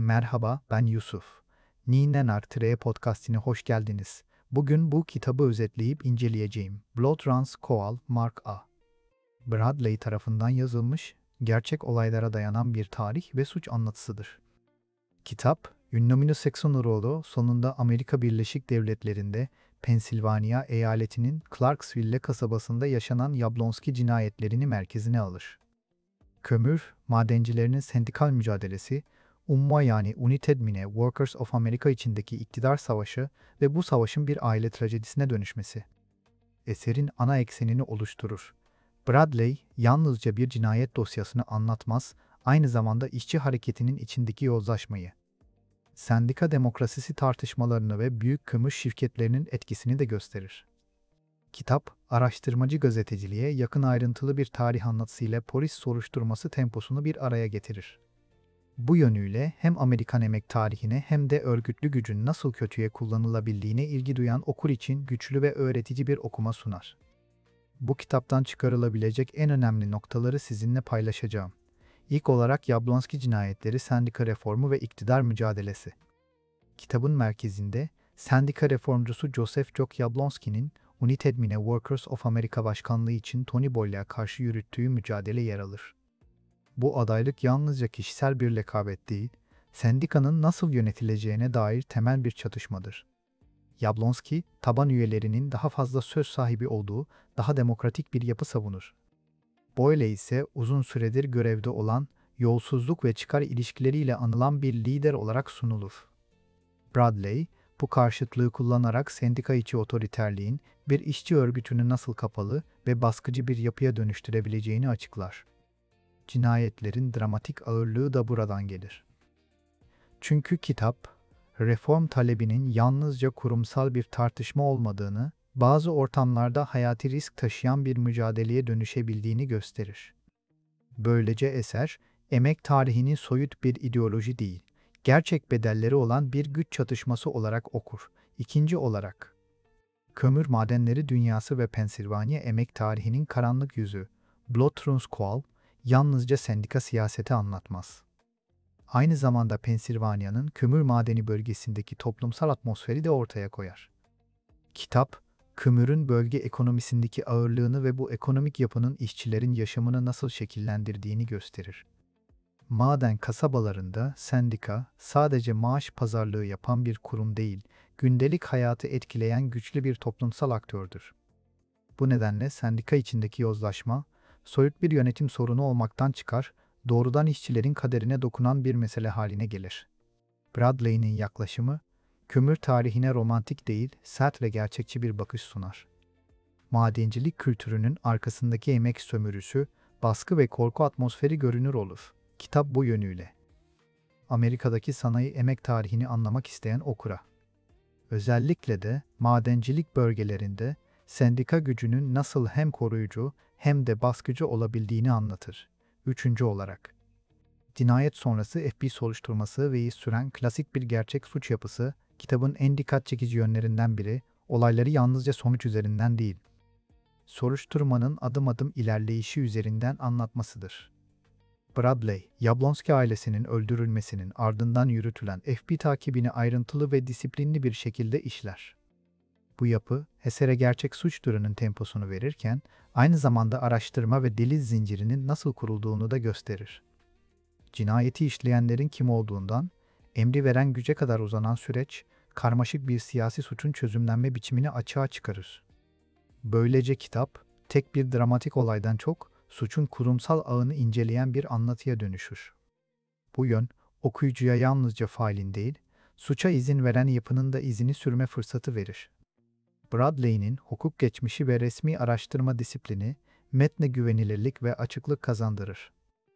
Merhaba, ben Yusuf. Ninenar Tire podcastine hoş geldiniz. Bugün bu kitabı özetleyip inceleyeceğim. Blood Runs Coal, Mark A. Bradley tarafından yazılmış, gerçek olaylara dayanan bir tarih ve suç anlatısıdır. Kitap, ünlü Saxon sonunda Amerika Birleşik Devletleri'nde Pensilvanya eyaletinin Clarksville kasabasında yaşanan Yablonski cinayetlerini merkezine alır. Kömür, madencilerinin sendikal mücadelesi, UMMA yani United Mine Workers of America içindeki iktidar savaşı ve bu savaşın bir aile trajedisine dönüşmesi. Eserin ana eksenini oluşturur. Bradley, yalnızca bir cinayet dosyasını anlatmaz, aynı zamanda işçi hareketinin içindeki yozlaşmayı, sendika demokrasisi tartışmalarını ve büyük kömür şirketlerinin etkisini de gösterir. Kitap, araştırmacı gazeteciliğe yakın ayrıntılı bir tarih anlatısıyla polis soruşturması temposunu bir araya getirir. Bu yönüyle hem Amerikan emek tarihine hem de örgütlü gücün nasıl kötüye kullanılabildiğine ilgi duyan okur için güçlü ve öğretici bir okuma sunar. Bu kitaptan çıkarılabilecek en önemli noktaları sizinle paylaşacağım. İlk olarak Yablonski cinayetleri, sendika reformu ve iktidar mücadelesi. Kitabın merkezinde, sendika reformcusu Joseph Jock Yablonski'nin United Mine Workers of America başkanlığı için Tony Boyle'a karşı yürüttüğü mücadele yer alır. Bu adaylık yalnızca kişisel bir rekabet değil, sendikanın nasıl yönetileceğine dair temel bir çatışmadır. Yablonski, taban üyelerinin daha fazla söz sahibi olduğu, daha demokratik bir yapı savunur. Boyle ise uzun süredir görevde olan, yolsuzluk ve çıkar ilişkileriyle anılan bir lider olarak sunulur. Bradley, bu karşıtlığı kullanarak sendika içi otoriterliğin bir işçi örgütünü nasıl kapalı ve baskıcı bir yapıya dönüştürebileceğini açıklar. Cinayetlerin dramatik ağırlığı da buradan gelir. Çünkü kitap, reform talebinin yalnızca kurumsal bir tartışma olmadığını, bazı ortamlarda hayati risk taşıyan bir mücadeleye dönüşebildiğini gösterir. Böylece eser, emek tarihini soyut bir ideoloji değil, gerçek bedelleri olan bir güç çatışması olarak okur. İkinci olarak, kömür madenleri dünyası ve Pensilvanya emek tarihinin karanlık yüzü, Blood Runs Coal, yalnızca sendika siyaseti anlatmaz. Aynı zamanda Pensilvanya'nın kömür madeni bölgesindeki toplumsal atmosferi de ortaya koyar. Kitap, kömürün bölge ekonomisindeki ağırlığını ve bu ekonomik yapının işçilerin yaşamını nasıl şekillendirdiğini gösterir. Maden kasabalarında sendika sadece maaş pazarlığı yapan bir kurum değil, gündelik hayatı etkileyen güçlü bir toplumsal aktördür. Bu nedenle sendika içindeki yozlaşma, soyut bir yönetim sorunu olmaktan çıkar, doğrudan işçilerin kaderine dokunan bir mesele haline gelir. Bradley'nin yaklaşımı, kömür tarihine romantik değil, sert ve gerçekçi bir bakış sunar. Madencilik kültürünün arkasındaki emek sömürüsü, baskı ve korku atmosferi görünür olur. Kitap bu yönüyle Amerika'daki sanayi emek tarihini anlamak isteyen okura, özellikle de madencilik bölgelerinde sendika gücünün nasıl hem koruyucu hem de baskıcı olabildiğini anlatır. Üçüncü olarak, cinayet sonrası FBI soruşturması ve süren klasik bir gerçek suç yapısı, kitabın en dikkat çekici yönlerinden biri, olayları yalnızca sonuç üzerinden değil, soruşturmanın adım adım ilerleyişi üzerinden anlatmasıdır. Bradley, Yablonski ailesinin öldürülmesinin ardından yürütülen FBI takibini ayrıntılı ve disiplinli bir şekilde işler. Bu yapı, esere gerçek suç türünün temposunu verirken, aynı zamanda araştırma ve delil zincirinin nasıl kurulduğunu da gösterir. Cinayeti işleyenlerin kim olduğundan, emri veren güce kadar uzanan süreç, karmaşık bir siyasi suçun çözümlenme biçimini açığa çıkarır. Böylece kitap, tek bir dramatik olaydan çok, suçun kurumsal ağını inceleyen bir anlatıya dönüşür. Bu yön, okuyucuya yalnızca failin değil, suça izin veren yapının da izini sürme fırsatı verir. Bradley'nin hukuk geçmişi ve resmi araştırma disiplini, metne güvenilirlik ve açıklık kazandırır.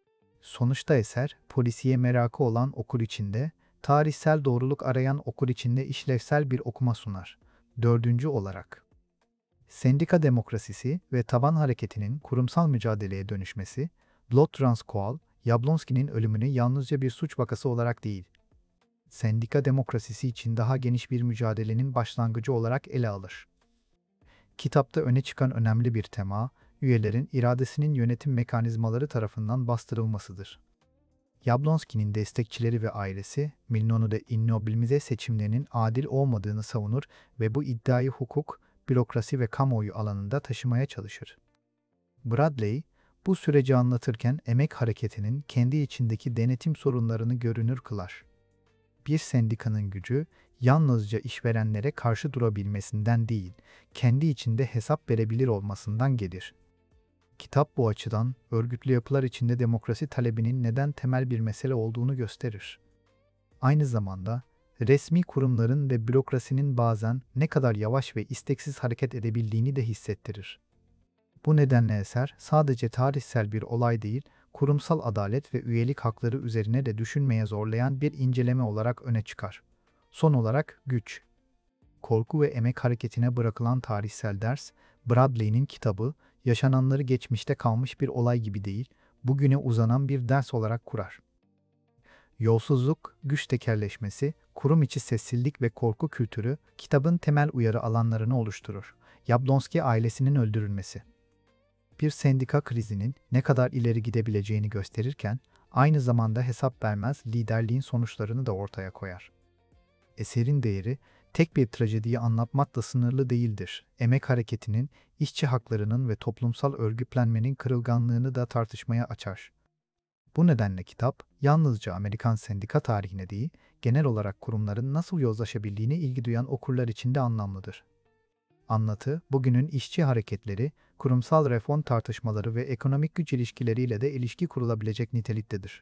Sonuçta eser, polisiye merakı olan okur içinde, tarihsel doğruluk arayan okur içinde işlevsel bir okuma sunar. Dördüncü olarak, sendika demokrasisi ve taban hareketinin kurumsal mücadeleye dönüşmesi, Blood Runs Coal, Yablonski'nin ölümünü yalnızca bir suç vakası olarak değil, sendika demokrasisi için daha geniş bir mücadelenin başlangıcı olarak ele alır. Kitapta öne çıkan önemli bir tema, üyelerin iradesinin yönetim mekanizmaları tarafından bastırılmasıdır. Yablonski'nin destekçileri ve ailesi, Milnonu'da innobilize seçimlerinin adil olmadığını savunur ve bu iddiayı hukuk, bürokrasi ve kamuoyu alanında taşımaya çalışır. Bradley, bu süreci anlatırken emek hareketinin kendi içindeki denetim sorunlarını görünür kılar. Bir sendikanın gücü, yalnızca işverenlere karşı durabilmesinden değil, kendi içinde hesap verebilir olmasından gelir. Kitap bu açıdan, örgütlü yapılar içinde demokrasi talebinin neden temel bir mesele olduğunu gösterir. Aynı zamanda, resmi kurumların ve bürokrasinin bazen ne kadar yavaş ve isteksiz hareket edebildiğini de hissettirir. Bu nedenle eser sadece tarihsel bir olay değil, kurumsal adalet ve üyelik hakları üzerine de düşünmeye zorlayan bir inceleme olarak öne çıkar. Son olarak güç, korku ve emek hareketine bırakılan tarihsel ders, Bradley'nin kitabı, yaşananları geçmişte kalmış bir olay gibi değil, bugüne uzanan bir ders olarak kurar. Yolsuzluk, güç tekelleşmesi, kurum içi sessizlik ve korku kültürü kitabın temel uyarı alanlarını oluşturur. Yablonski ailesinin öldürülmesi bir sendika krizinin ne kadar ileri gidebileceğini gösterirken, aynı zamanda hesap vermez liderliğin sonuçlarını da ortaya koyar. Eserin değeri, tek bir trajediyi anlatmakla sınırlı değildir. Emek hareketinin, işçi haklarının ve toplumsal örgütlenmenin kırılganlığını da tartışmaya açar. Bu nedenle kitap, yalnızca Amerikan sendika tarihine değil, genel olarak kurumların nasıl yozlaşabildiğine ilgi duyan okurlar için de anlamlıdır. Anlatı, bugünün işçi hareketleri, kurumsal reform tartışmaları ve ekonomik güç ilişkileriyle de ilişki kurulabilecek niteliktedir.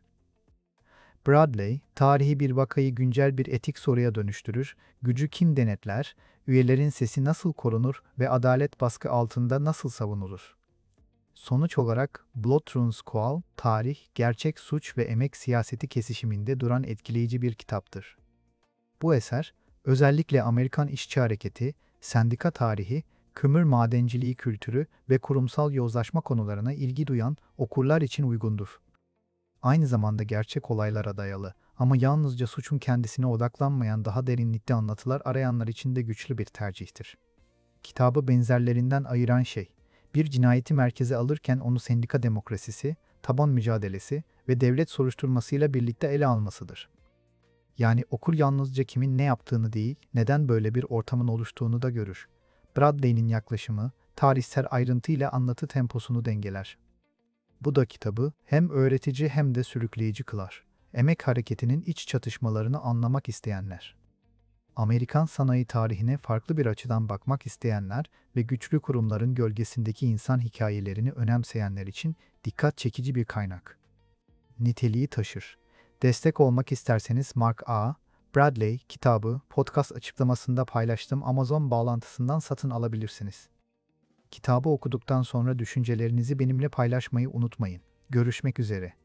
Bradley, tarihi bir vakayı güncel bir etik soruya dönüştürür, gücü kim denetler, üyelerin sesi nasıl korunur ve adalet baskı altında nasıl savunulur? Sonuç olarak, Blood Runs Coal, tarih, gerçek suç ve emek siyaseti kesişiminde duran etkileyici bir kitaptır. Bu eser, özellikle Amerikan işçi hareketi, sendika tarihi, kömür madenciliği kültürü ve kurumsal yozlaşma konularına ilgi duyan okurlar için uygundur. Aynı zamanda gerçek olaylara dayalı ama yalnızca suçun kendisine odaklanmayan daha derinlikte anlatılar arayanlar için de güçlü bir tercihtir. Kitabı benzerlerinden ayıran şey, bir cinayeti merkeze alırken onu sendika demokrasisi, taban mücadelesi ve devlet soruşturmasıyla birlikte ele almasıdır. Yani okur yalnızca kimin ne yaptığını değil, neden böyle bir ortamın oluştuğunu da görür. Bradley'nin yaklaşımı, tarihsel ayrıntıyla anlatı temposunu dengeler. Bu da kitabı hem öğretici hem de sürükleyici kılar. Emek hareketinin iç çatışmalarını anlamak isteyenler, Amerikan sanayi tarihine farklı bir açıdan bakmak isteyenler ve güçlü kurumların gölgesindeki insan hikayelerini önemseyenler için dikkat çekici bir kaynak. Niteliği taşır. Destek olmak isterseniz Mark A. Bradley kitabı podcast açıklamasında paylaştığım Amazon bağlantısından satın alabilirsiniz. Kitabı okuduktan sonra düşüncelerinizi benimle paylaşmayı unutmayın. Görüşmek üzere.